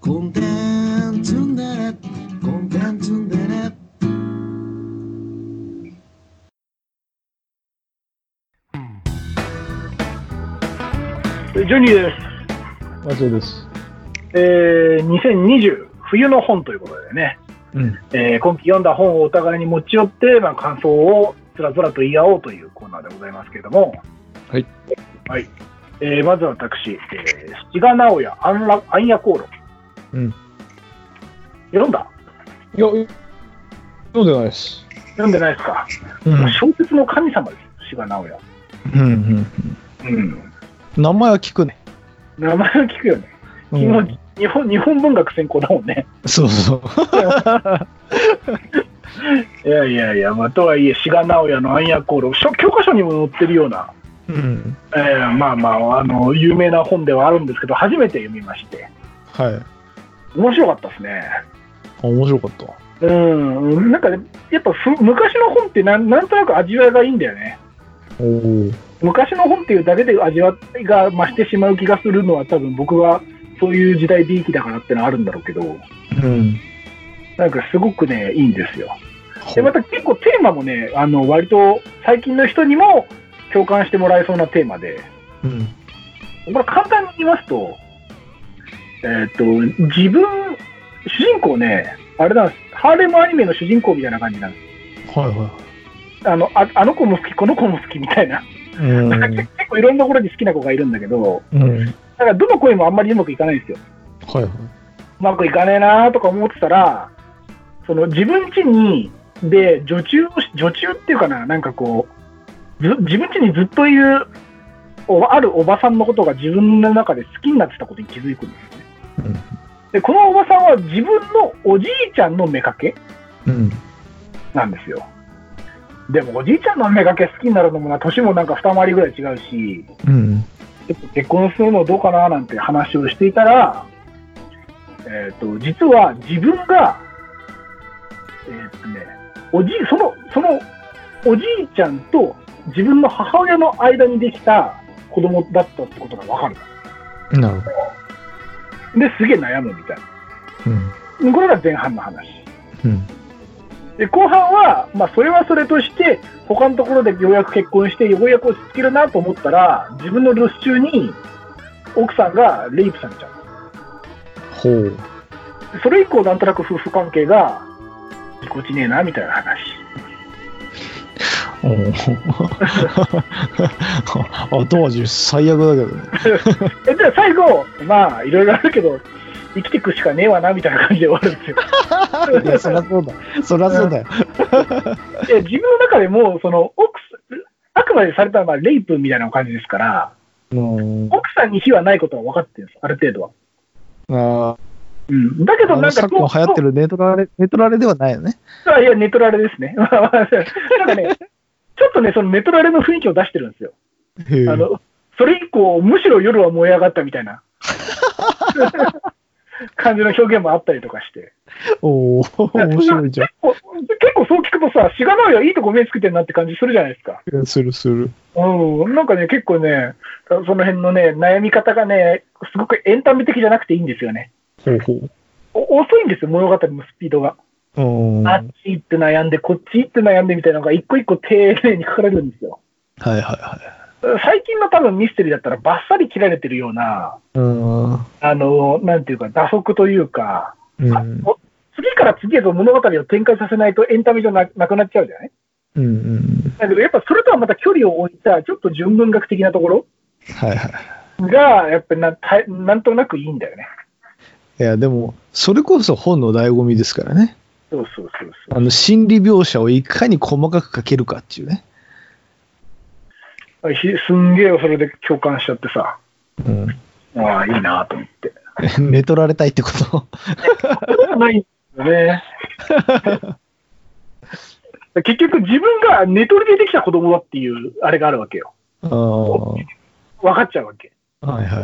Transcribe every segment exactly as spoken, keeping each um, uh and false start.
コンテンツンデレコンテンツンデレジョニーです。 あ、そうです。 えー、にせんにじゅう冬の本ということでね、うんえー、今期読んだ本をお互いに持ち寄って、まあ、感想をつらつらと言い合おうというコーナーでございますけれども、 はい。 はい。えー、まずは私、えー、志賀直哉暗夜行論。 うん。 読んだ？ いや、読んでないです。 読んでないですか。うん、小説の神様です、志賀直哉。うんうんうん。うん。名前は聞くね。 名前は聞くよね。うん、日本、日本文学専攻だもんね。 そうそう。 いやいやいや、まあ、とはいえ、志賀直哉の暗夜行論、教科書にも載ってるような、うんえー、まあまあ、あの、有名な本ではあるんですけど、初めて読みまして。 はい。 面白かったですね。 あ、面白かった。 うん、なんか、ね、やっぱふ昔の本ってなん、なんとなく味わいがいいんだよね。お昔の本っていうだけで味わいが増してしまう気がするのは多分僕はそういう時代びいきだからってのはあるんだろうけど、うん、なんかすごくねいいんですよ。でまた結構テーマもねあの割と最近の人にも共感してもらえそうなテーマで、うん、これ簡単に言いますと、えー、と自分主人公ねあれなんですハーレムアニメの主人公みたいな感じなんです。はいはい。あの あ, あの子も好きこの子も好きみたいな。うん、結構いろんなところに好きな子がいるんだけど、うん、だからどの声もあんまりうまくいかないんですよ。はいはい、うまくいかねえなとか思ってたら、その自分家にで女中を女中っていうかな、なんかこうず自分家にずっといるあるおばさんのことが自分の中で好きになってたことに気づくんですね。うん、でこのおばさんは自分のおじいちゃんの妾なんですよ。でもおじいちゃんの妾好きになるのもな年もなんか二回りぐらい違うし、うん、ちょっと結婚するのどうかななんて話をしていたら、えー、と実は自分が、えーとね、おじそのそのおじいちゃんと自分の母親の間にできた子供だったってことが分かる。なるほど。ですげえ悩むみたいな、うん、これが前半の話。うんで後半は、まあ、それはそれとして他のところでようやく結婚してようやく落ち着けるなと思ったら自分の留守中に奥さんがレイプされちゃう。ほう。それ以降なんとなく夫婦関係がぎこちねえなみたいな話。 お後味最悪だけどね。 えじゃあ最後まあいろいろあるけど生きていくしかねえわなみたいな感じで終わるんですよ。 いやそりゃそうだそりゃそうだよ。 いや自分の中でもその奥あくまでされたのはレイプみたいな感じですから、奥さんに非はないことは分かってるんですある程度は。あうん、だけどなんか昨今流行ってるネトラレネトラレではないよね。 あいやネトラレですね。なんかねちょっとねそのネトラレの雰囲気を出してるんですよ。あのそれ以降むしろ夜は燃え上がったみたいな。感じの表現もあったりとかして。おー、面白いじゃん。結構、結構そう聞くとさ、志賀直哉いいとこ目つけてんなって感じするじゃないですか。 するする。 うん、なんかね、結構ね、その辺のね、悩み方がね、すごくエンタメ的じゃなくていいんですよね。ほうほう。お遅いんですよ、物語のスピードが。あっち行って悩んで、こっち行って悩んでみたいなのが一個一個丁寧に書かれるんですよ。はいはいはい。最近の多分ミステリーだったらバッサリ切られてるような、うん、あのなんていうか打足というか、うん、次から次へと物語を展開させないとエンタメじゃ な, なくなっちゃうじゃない、うんうん、だけどやっぱそれとはまた距離を置いたちょっと純文学的なところ、はいはい、がやっぱり な, なんとなくいいんだよね。 いやでもそれこそ本の醍醐味ですからね。 そうそうそうそう。 あの心理描写をいかに細かく書けるかっていうね。 すんげえそれで共感しちゃってさ、うん、ああいいなと思って寝取られたいってことないんですよね。結局自分が寝取りでできた子供だっていうあれがあるわけよ。あ分かっちゃうわけ。はいはい。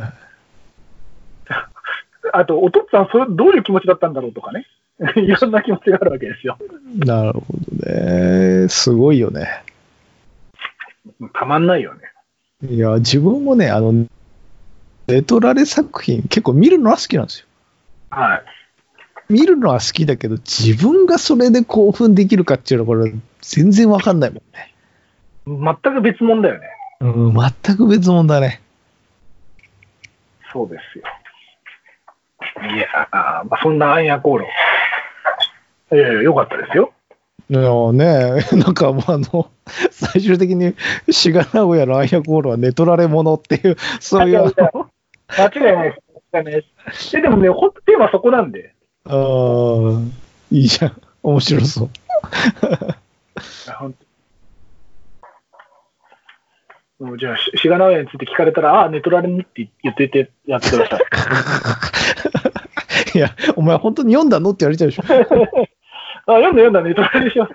あとお父さんそれどういう気持ちだったんだろうとかねいろんな気持ちがあるわけですよ。 なるほどね。すごいよね。 たまんないよね。 いや自分もねあのネトラレ作品結構見るのは好きなんですよ。 はい。 見るのは好きだけど、自分がそれで興奮できるかっていうのは、これ、全然わかんないもんね。 全く別物だよね。 うん、全く別物だね。 そうですよ。いやー、まあ、そんなアンヤコール。いやいや、よかったですよ。 いやね、なんかもうあの、最終的に志賀直哉のアイアコールはネトラレものっていう、そういうあの。 間違いないです。え、でもね、ほんとテーマそこなんで。 ああ、いいじゃん。面白そう。 もうじゃあ、志賀直哉について聞かれたら、ああ、ネトラレにって言っててやってください。いや、お前本当に読んだのって言われちゃうでしょ。 あ、読んだ読んだ、ネトラレでしょ。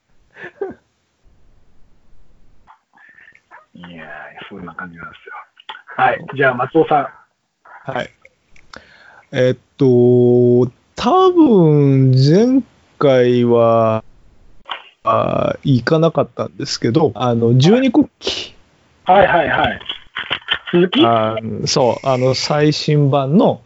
いやー、そんな感じなんですよ。はい、じゃあ、松尾さん。 はい。えっと、多分前回はあ行かなかったんですけど、あの十二国旗。 はいはいはい。続きあそう、あの最新版の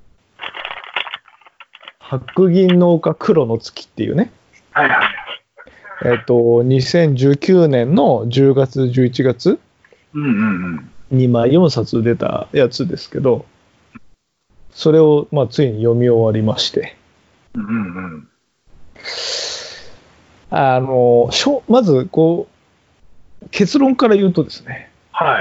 白銀の丘黒の月っていうね。 はいはい。 えっと、にせんじゅうきゅうねんのじゅうがつ、じゅういちがつにまあよんさつ出たやつですけど、それをまあついに読み終わりまして。 うんうんうん、 あの、しょまずこう、結論から言うとですね。 はい。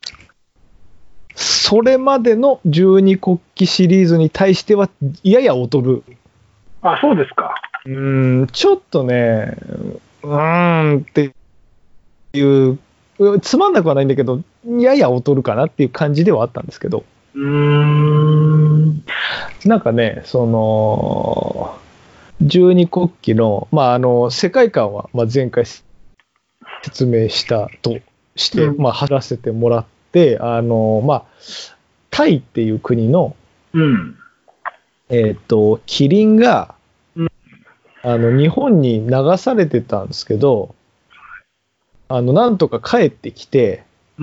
それまでの十二国旗シリーズに対してはやや劣る。 あ、そうですか。 うーん、ちょっとね、うーんっていう、つまんなくはないんだけど、やや劣るかなっていう感じではあったんですけど。 うーん。 なんかね、その、十二国旗の、まあ、あの、世界観は、まあ、前回説明したとして、うん、まあ、貼らせてもらって、あの、まあ、タイっていう国の、 うん、 えっと、キリンが、うん、あの、日本に流されてたんですけど、あの、なんとか帰ってきて、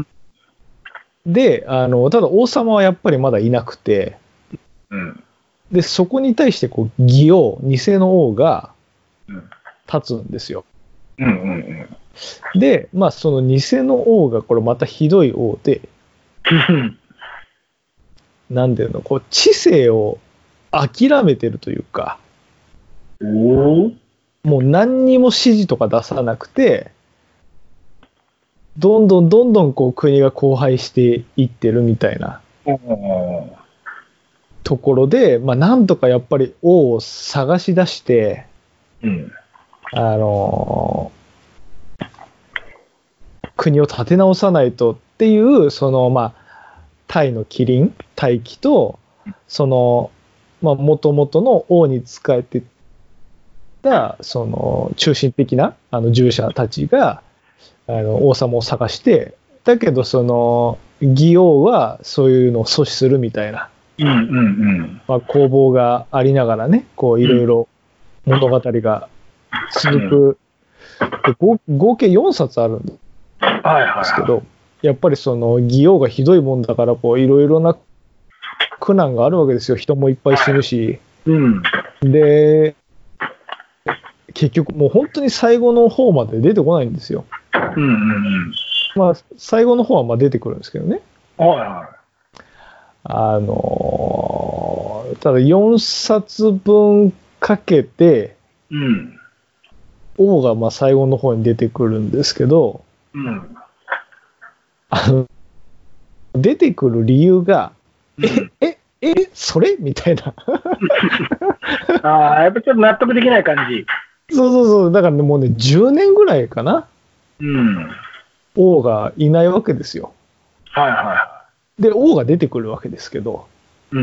で、あの、ただ王様はやっぱりまだいなくて、うん、で、そこに対して、こう、義王、偽の王が立つんですよ。うんうんうん、で、まあ、その偽の王が、これまたひどい王で、なんていうの、こう、知性を諦めてるというか、おもう何にも指示とか出さなくて、どんどんどんどんこう国が荒廃していってるみたいなところで、まあ、なんとかやっぱり王を探し出して、うん、あのー、国を立て直さないとっていう、そのまあタイのキリン、大気とそのまあ元々の王に仕えてたその中心的なあの従者たちがあの王様を探して、だけどその義王はそういうのを阻止するみたいな、うんうんうんまあ、攻防がありながらね、こういろいろ物語が続く、うん、合計よんさつあるんですけど、はいはいはい、やっぱりその義王がひどいもんだから、こういろいろな苦難があるわけですよ。人もいっぱい死ぬし、うん、で結局もう本当に最後の方まで出てこないんですよ。うんうんうん、まあ最後の方はまあ出てくるんですけどね。はいはい、あのー、ただよんさつぶんかけて、うん、王がまあ最後の方に出てくるんですけど、うん、あの出てくる理由が、うん、えええそれみたいなああ、やっぱちょっと納得できない感じ。 そうそうそう、だからね、もうね、じゅうねんぐらいかな。うん。王がいないわけですよ。はいはい。で、王が出てくるわけですけど。うん。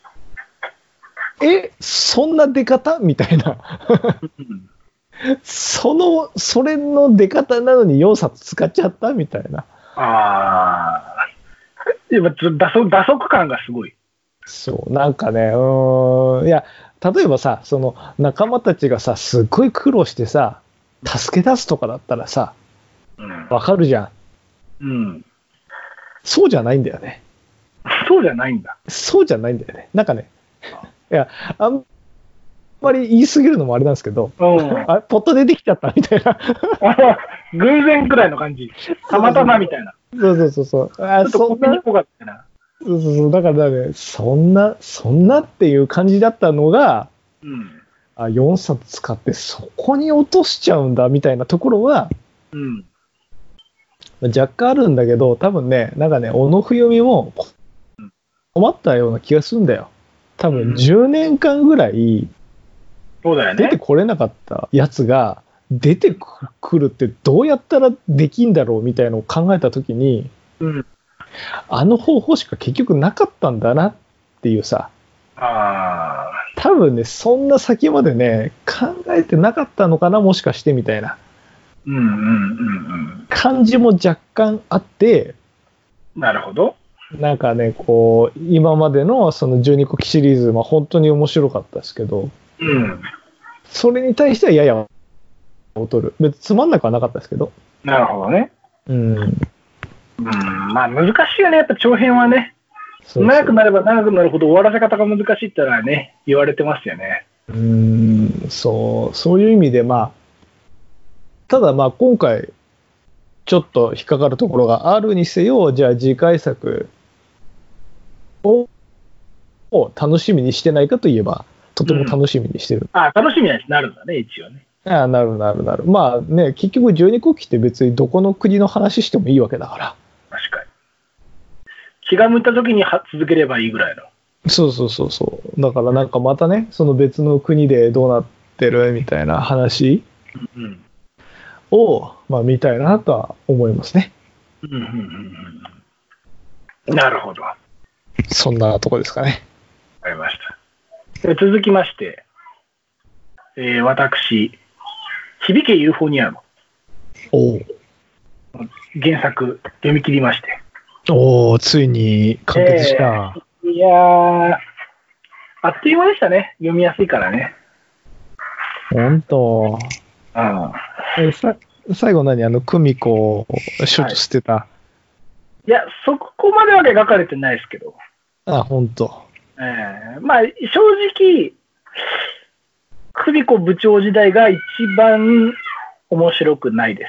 え、そんな出方みたいな。その、それの出方なのによんさつ使っちゃったみたいな。ああ。やっぱ打足、打足感がすごい。 そう、なんかね、うーん、いや、例えばさ、その仲間たちがさ、すっごい苦労してさ、助け出すとかだったらさ、わかるじゃん。うん。そうじゃないんだよね。 そうじゃないんだ。 そうじゃないんだよね。なんかね、 いや、あんまり言い過ぎるのもあれなんですけど、 うん、 あ、ポッと出てきちゃったみたいな。 偶然くらいの感じ。たまたまみたいな。 そうそうそうそう。あ、 ちょっとコンビニっぽかったな。 そうそうそう。だからね、そんな、そんなっていう感じだったのが、 うん、 あ、よんさつ使ってそこに落としちゃうんだみたいなところは、 うん、 若干あるんだけど、多分ね、なんかね、小野冬美も困ったような気がするんだよ。多分じゅうねんかんぐらい出てこれなかったやつが出てくるってどうやったらできんだろうみたいなのを考えたときに、 うん、 あの方法しか結局なかったんだなっていうさ、 あ多分ね、そんな先までね、考えてなかったのかな、もしかしてみたいな感じも若干あって、 なるほど。 なんかね、こう、今までのそのじゅうにこきシリーズは本当に面白かったですけど、 うん、 それに対してはやや劣る。別につまんなくはなかったですけど。 なるほどね。 うん。うん、 まあ難しいよね、やっぱ長編はね。そうそう、長くなれば長くなるほど終わらせ方が難しいってのはね、言われてますよね。 うーん、そう、そういう意味で、まあ、ただまあ今回、ちょっと引っかかるところがあるにせよ、じゃあ次回作を楽しみにしてないかといえば、とても楽しみにしてる。うん、 ああ、楽しみになるんだね、一応ね。 ああ、なるなるなる。まあね、結局じゅうにこきって別にどこの国の話してもいいわけだから。 確かに。気が向いた時に続ければいいぐらいの。 そうそうそうそう。だからなんかまたね、その別の国でどうなってるみたいな話を、まあ見たいなとは思いますね。 うんうんうんうん、なるほど。 そんなとこですかね。 わかりました。続きまして、えー、私、響けユーフォニアム。 お原作読み切りまして。 おお、ついに完結した。 えー、いやー、あっという間でしたね。読みやすいからね。 ほんと。 あえさ最後何あの、久美子を処女捨てた、はい。 いや、そこまでは描かれてないですけど。 あ、ほんと。 えー、まあ、正直、久美子部長時代が一番面白くないです。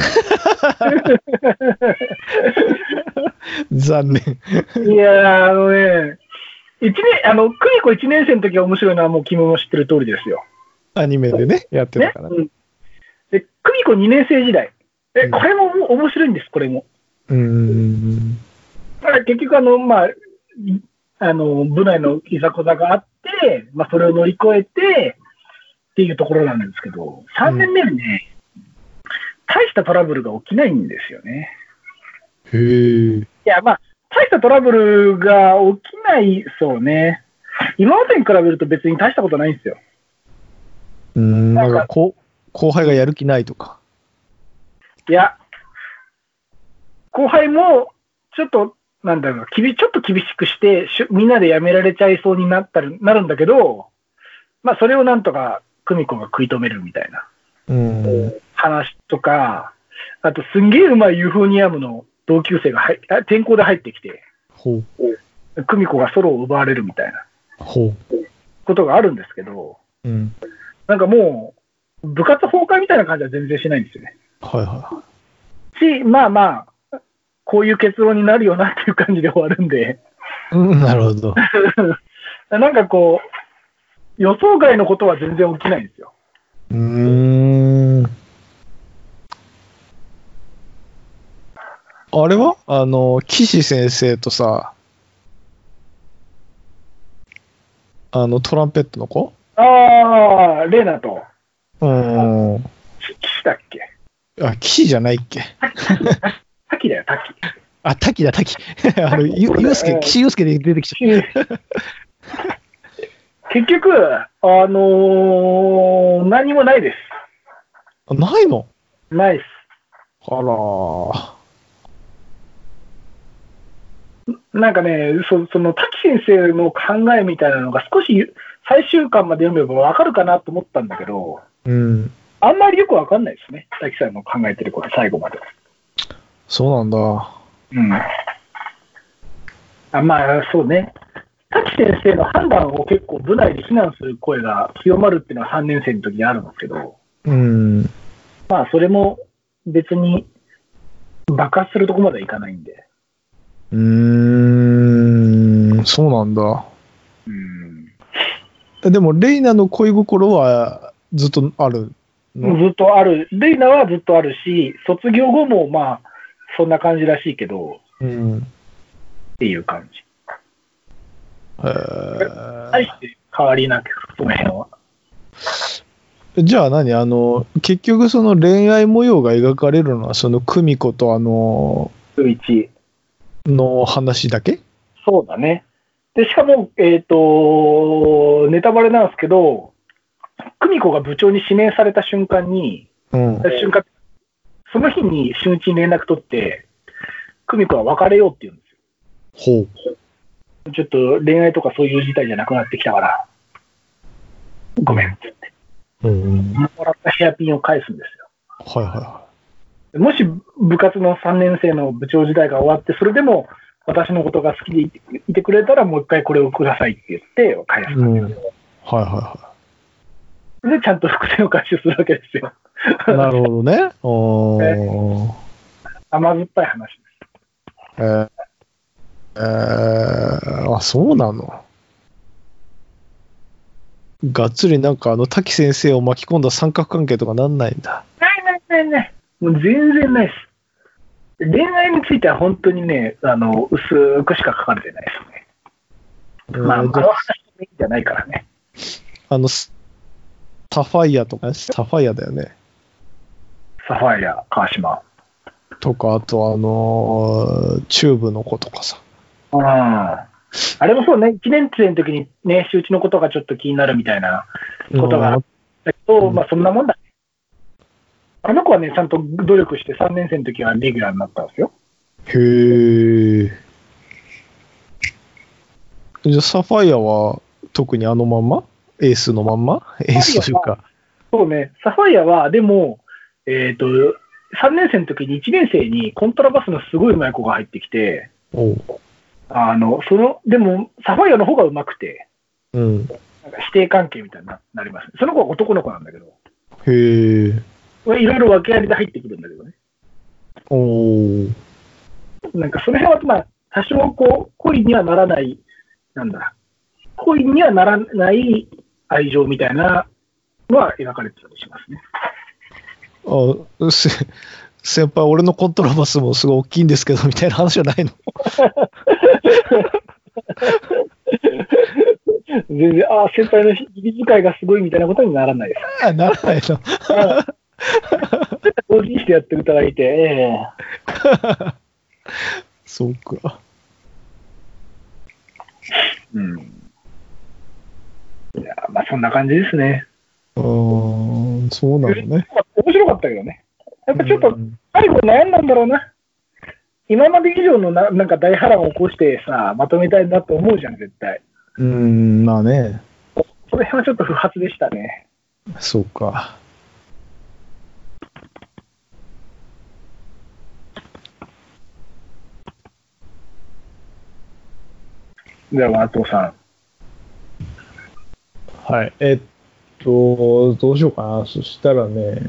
残念。 いやー、あのね、一年、あの、久美子いちねん生の時が面白いのはもう君も知ってる通りですよ。 アニメでね、やってたから。ね、うん、 で、久美子にねん生時代。え、これも面白いんです、これも。 うーん。 だから結局、あの、まあ、あの、部内のいざこざがあって、まあ、それを乗り越えて、っていうところなんですけど、さんねんめにね、うん、大したトラブルが起きないんですよね。 へー。 いや、まあ、大したトラブルが起きない、そうね。今までに比べると別に大したことないんですよ。 うん、なんかこ後輩がやる気ないとか。 いや、後輩も、ちょっと、なんだろう、ちょっと厳しくして、みんなで辞められちゃいそうになったりなるんだけど、まあ、それをなんとか、久美子が食い止めるみたいな、うん、話とか、あと、すんげえうまいユーフォニアムの同級生が入転校で入ってきて、 ほう久美子がソロを奪われるみたいなほうことがあるんですけど、 うん、 なんかもう、部活崩壊みたいな感じは全然しないんですよね。 はいはい。 し、まあまあ、こういう結論になるよなっていう感じで終わるんで。 うん、なるほど。 なんかこう、予想外のことは全然起きないんですよ。 うーん。あれはあの、岸先生とさ、あの、トランペットの子ああ、レーナと。 うん。 岸だっけあ、岸じゃないっけ滝だよ、滝。 あ、滝だ、滝。あの、ゆ、ゆうすけ、岸優介で出てきちゃった。 結局、あのー、何もないです。 あ、ないのないです。 あらー。 なんかね、そ, その滝先生の考えみたいなのが少し最終巻まで読めば分かるかなと思ったんだけど、 うん、 あんまりよく分かんないですね、滝さんの考えてること、最後まで。 そうなんだ。 うん。あ、まあ、そうね。 滝先生の判断を結構部内で非難する声が強まるっていうのはさんねん生の時にあるんですけど、 うん。 まあそれも別に爆発するとこまではいかないんで。 うーん、そうなんだ。 うん。 でも、レイナの恋心はずっとあるの？ ずっとある。レイナはずっとあるし、卒業後もまあ、そんな感じらしいけど、 うん。 っていう感じ。 へー。 大して変わりなく、その辺は。 じゃあ何あの、結局その恋愛模様が描かれるのは、その久美子とあの、 うち。 の話だけ？ そうだね。で、しかも、えっと、ネタバレなんですけど、久美子が部長に指名された瞬間に、 うん。 瞬間、その日に俊一に連絡取って、久美子は別れようって言うんですよ。 ほう。ちょっと恋愛とかそういう事態じゃなくなってきたから、ごめんって言って。 うん。 もらったヘアピンを返すんですよ。 はいはいはもし部活のさんねん生の部長時代が終わって、それでも私のことが好きでいて、いてくれたら、もう一回これをくださいって言って返すんですよ。 うん。はいはいはで、ちゃんと伏線を回収するわけですよ。 い。なるほどね。おー。 甘酸っぱい話です。 えー、えー、あ、そうなの。がっつりなんかあの滝先生を巻き込んだ三角関係とかなんないんだ。 ないないないない。もう全然ないです。恋愛については本当にね、あの、薄くしか書かれてないですね。まあ、あの話のメインじゃないからね。 あの、サファイアとか、サファイアだよね。 サファイア、川島。 とか、あとあのー、チューブの子とかさ。 うん。あれもそうね、いちねん生の時にね、周知のことがちょっと気になるみたいなことがあったけど、うん、まあそんなもんだ。あの子はね、ちゃんと努力してさんねん生の時はレギュラーになったんですよ。 へー。じゃあサファイアは特にあのまんま？エースのまんま？エースというか。 そうね、サファイアはでも、えっと、さんねん生の時にいちねん生にコントラバスのすごい上手い子が入ってきて、 おう。 あの、その、でも、サファイアの方が上手くて、 うん。 なんか師弟関係みたいになりますね。その子は男の子なんだけど。 へー。 いろいろ訳ありで入ってくるんだけどね。 おー。 なんかその辺は、まあ、多少こう、恋にはならない、なんだ、恋にはならない愛情みたいなのは描かれてたりしますね。 あ、せ先輩、俺のコントラバスもすごい大きいんですけど、みたいな話じゃないの？ 全然、ああ、先輩の気遣いがすごいみたいなことにならないです。 あ、ならないの。 同時にしてやっていただいて、えー、そうか。 うん。いや、まあそんな感じですね。 うーん、そうなのね。 面白かったけどね。やっぱちょっと、最後悩んだんだろうな。今まで以上のななんか大波乱を起こしてさ、まとめたいなと思うじゃん、絶対。 うーん、まあね。 それはちょっと不発でしたね。 そうか。 では、松尾さん。 はい。えっと、どうしようかな。そしたらね、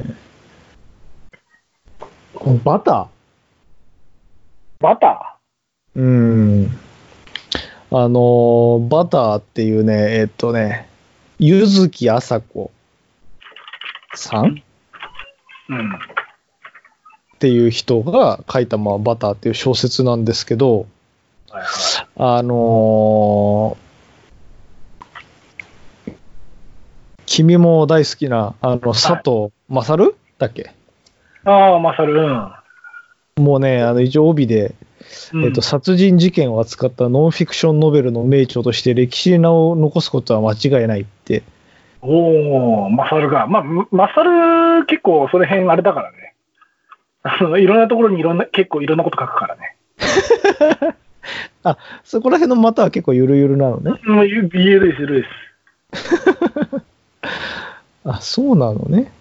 バターバターうん。あの、バターっていうね、えっとね、柚木麻子さん、 うん、 っていう人が書いた、まあ、バターっていう小説なんですけど、 はいはい、 あのー、君も大好きな、あの、佐藤勝だっけ？ ああ、勝、うん。 もうね、あの、一応帯で、 うん、 えっと、殺人事件を扱ったノンフィクションノベルの名著として歴史に名を残すことは間違いないって。 おお、勝が。まあ、勝結構その辺あれだからね。あの、いろんなところにいろんな、結構いろんなこと書くからね。 あ、そこら辺のまたは結構ゆるゆるなのね。 もうゆるいです、ゆるいです。 あ、そうなのね。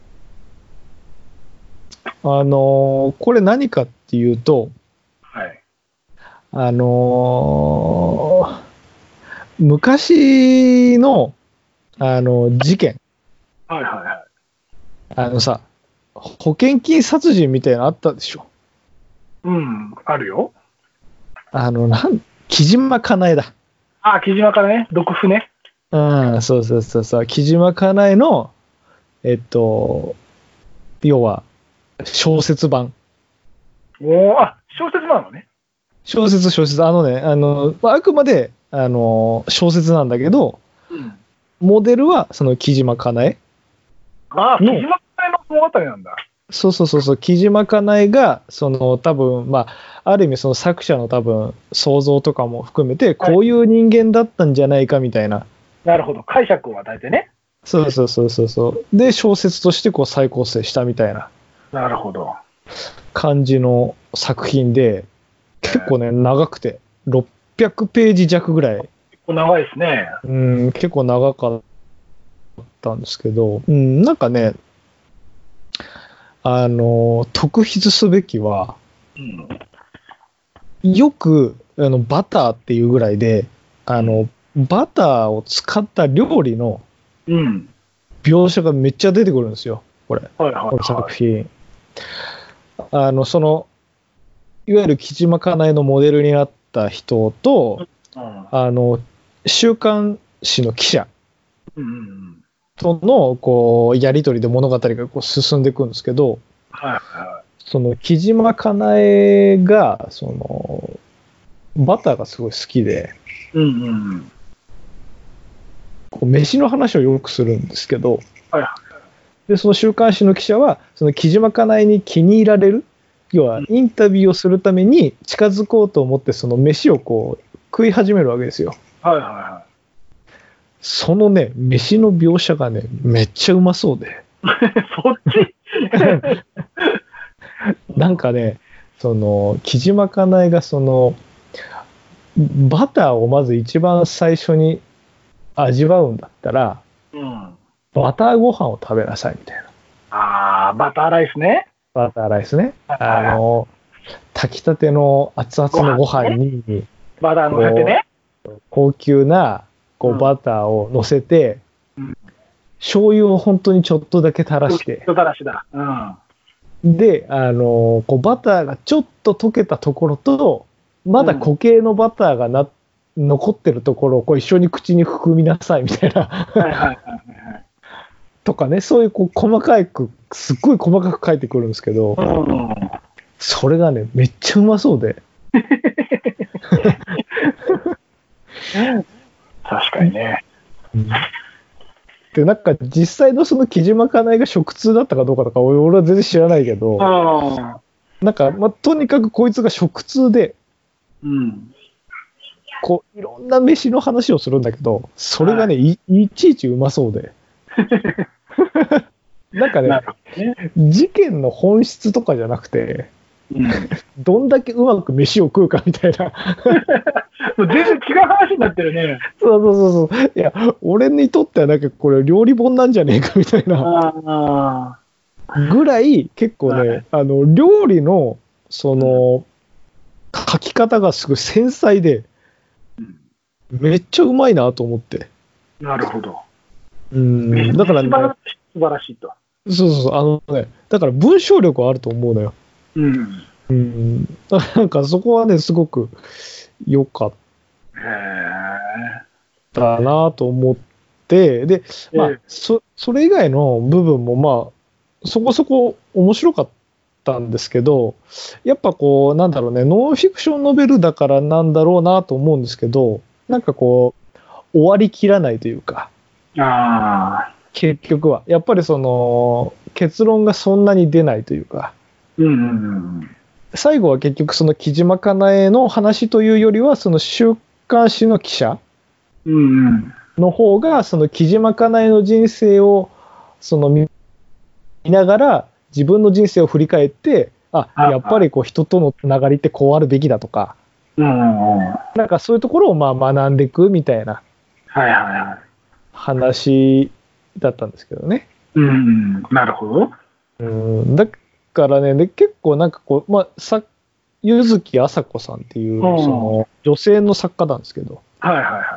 あのー、これ何かっていうと、 はい。 あのー、 昔の、あの、事件。 はいはいはい。 あのさ、保険金殺人みたいなのあったでしょ。 うん、あるよ。 あの、なん、木島かなえだ。 あ、木島からね、毒婦ね。 うん、そうそうそうそう。木島かなえの、えっと、要は、小説版。 おお、あ、小説なのね。 小説、小説。あのね、あの、まあ、あくまで、あの、小説なんだけど、 うん、 モデルは、その木島かなえ。 ああ、木島かなえの物語なんだ。 そうそうそうそう、木島かなえが、その、多分、まあ、ある意味、その作者の多分、想像とかも含めて、こういう人間だったんじゃないかみたいな。 なるほど、解釈を与えてね。 そうそうそうそうそう。で、小説としてこう再構成したみたいな。 なるほど。 感じの作品で、結構ね、長くて、ろっぴゃくページ弱ぐらい。結構長いですね。 うん、結構長かったんですけど、うん、なんかね、あの、特筆すべきは、うん、よくあのバターっていうぐらいで、あの、バターを使った料理の描写がめっちゃ出てくるんですよ、これ。 はいはいはい、 この作品。あの、その、いわゆる木島かなえのモデルになった人と、うん、あの、週刊誌の記者との、こう、やりとりで物語がこう進んでいくんですけど、はいはい、その木島かなえが、その、バターがすごい好きで、うんうんうん、こう飯の話をよくするんですけど、はいはい、でその週刊誌の記者は、その木島かなえに気に入られる、要はインタビューをするために近づこうと思ってその飯をこう食い始めるわけですよ。はいはいはい。そのね、飯の描写がね、めっちゃうまそうで。そっちなんかね、その、木島かなえがその、バターをまず一番最初に味わうんだったら、うん、バターご飯を食べなさいみたいな。ああ、バターライスね。バターライスね。あの、炊きたての熱々のご飯に、ね、 バター乗せてね。 高級なこうバターを乗せて、うん、醤油を本当にちょっとだけ垂らして。ちょっと垂らしだ。うん、で、あの、こうバターがちょっと溶けたところと、まだ固形のバターがな、うん、残ってるところをこう一緒に口に含みなさいみたいな。はいはいはいはい。とかね、そういうこう細かく、すっごい細かく書いてくるんですけど、うん、それがね、めっちゃうまそうで。 確かにね。 うん、で、なんか実際のその木島かなえが食通だったかどうかとか、俺は全然知らないけど、なんか、まあ、とにかくこいつが食通で、うん、こういろんな飯の話をするんだけど、それがね、はい、い, いちいちうまそうで。なんか ね, ね事件の本質とかじゃなくて、うん、どんだけうまく飯を食うかみたいな。 もう全然違う話になってるね。 そうそうそうそう。いや、俺にとってはなんかこれ料理本なんじゃねえかみたいなぐらい結構ね、はい、あの料理のその書き方がすごい繊細で、めっちゃうまいなと思って。 なるほど。 うん、だからね、 素晴らしいと。 そうそうそう、あのね、だから文章力はあると思うのよ。うん。うん。だからなんかそこはね、すごく良かったなと思って、で、まあ、そ、それ以外の部分もまあ、そこそこ面白かったんですけど、やっぱこう、なんだろうね、ノンフィクションノベルだからなんだろうなと思うんですけど、なんかこう、終わりきらないというか、あ結局はやっぱりその結論がそんなに出ないというか、うんうんうん、最後は結局その木島かなえの話というよりはその週刊誌の記者の方がその木島かなえの人生をその見ながら自分の人生を振り返って、あ、やっぱりこう人とのつながりってこうあるべきだとか、うんうん、なんかそういうところをまあ学んでいくみたいな。はいはいはい。話だったんですけどね。 うん、なるほど。 うん、だからね、で結構なんかこう、まあ、さ柚木麻子さんっていう、その女性の作家なんですけど、はいはいはい。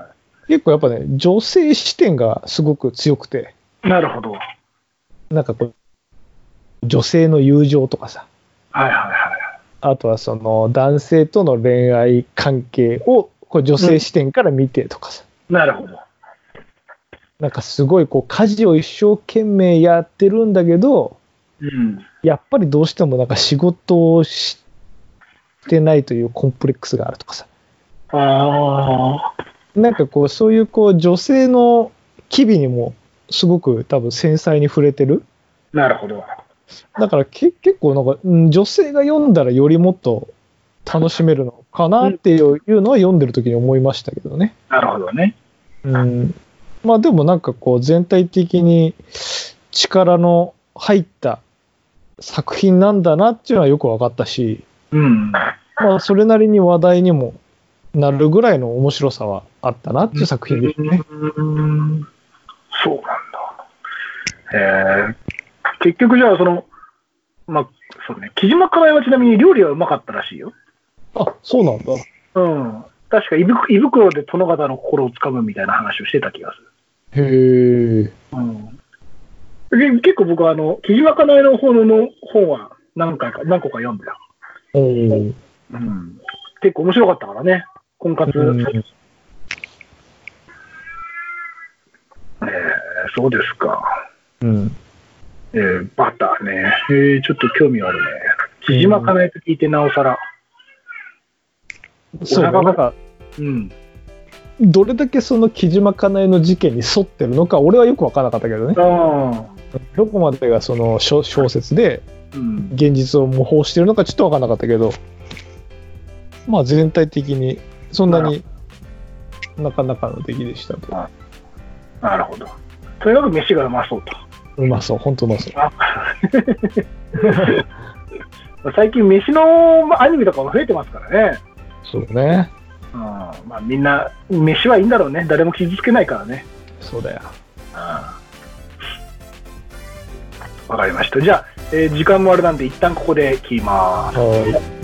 結構やっぱね、女性視点がすごく強くて。 なるほど。 なんかこう、女性の友情とかさ。 はいはいはい。 あとはその男性との恋愛関係をこう女性視点から見てとかさ、 うん、なるほど。 なんかすごいこう家事を一生懸命やってるんだけど、 うん、 やっぱりどうしてもなんか仕事をしてないというコンプレックスがあるとかさ、 あなんかこうそういうこう女性の機微にもすごく多分繊細に触れてる。 なるほど。 だからけ結構なんか、うん、女性が読んだらよりもっと楽しめるのかなっていうのは読んでる時に思いましたけどね。 なるほどね。 うん、まあでもなんかこう全体的に力の入った作品なんだなっていうのはよく分かったし、 うん、 まあそれなりに話題にもなるぐらいの面白さはあったなっていう作品ですね。 うん、そうなんだ。えー結局じゃあ、その、まあ、そうね、木島かなえはちなみに料理はうまかったらしいよ。 あ、そうなんだ。 うん。確か胃袋、胃袋で殿方の心をつかむみたいな話をしてた気がする。へえ。 うん。で結構僕は、あの、木島かなえの方の本は何回か、何個か読んだよ。 うん。 うん。結構面白かったからね、婚活。うん、えー、そうですか。 うん。 えー、バターね、えー、ちょっと興味あるね。木島かなえと聞いてなおさら。 そうだ、なんか、 うん、 どれだけその木島かなえの事件に沿ってるのか、俺はよく分からなかったけどね。 あどこまでがその小説で現実を模倣してるのかちょっと分からなかったけど、まあ全体的にそんなになかなかの出来でしたと。 ああ、なるほど。とにかく飯がうまそうと。 うまそう、本当うまそう。 最近飯のアニメとかも増えてますからね。 そうね。 うん、まあみんな飯はいいんだろうね。誰も傷つけないからね。 そうだよ。 わかりました。じゃあ、えー、時間もあれなんで一旦ここで切ります。 はい。